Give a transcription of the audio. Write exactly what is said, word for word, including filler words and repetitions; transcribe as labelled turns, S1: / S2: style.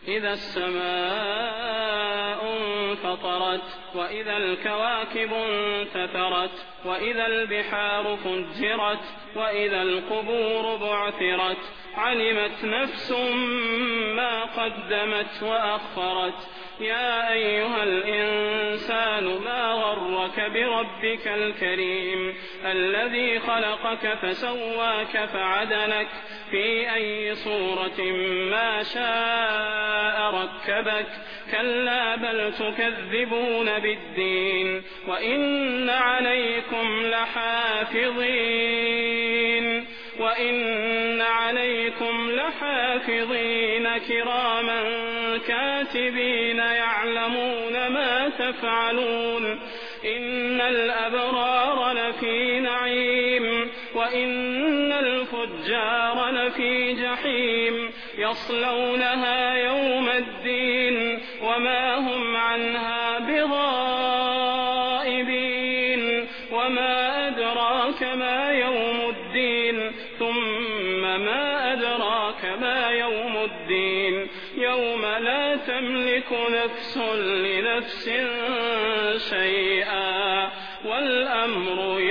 S1: إذا السماء انفطرت وإذا الكواكب انتثرت وإذا البحار فجرت وإذا القبور بعثرت علمت نفس ما قدمت وأخرت يا أيها الإنسان ما غرك بربك الكريم الذي خلقك فسواك فعدلك في أي صورة ما شاء ركبك كلا بل تكذبون بالدين وإن عليكم لحافظين وإن عليكم لحافظين كراما كاتبين يعلمون ما تفعلون إن الأبرار لفي نعيم وإن الفجار لفي جحيم يصلونها يوم الدين وما هم عنها بغائبين وما أدراك ما يوم الدين ثم ما أدراك ما يوم الدين يوم لا تملك نفس لنفس شيئا والأمر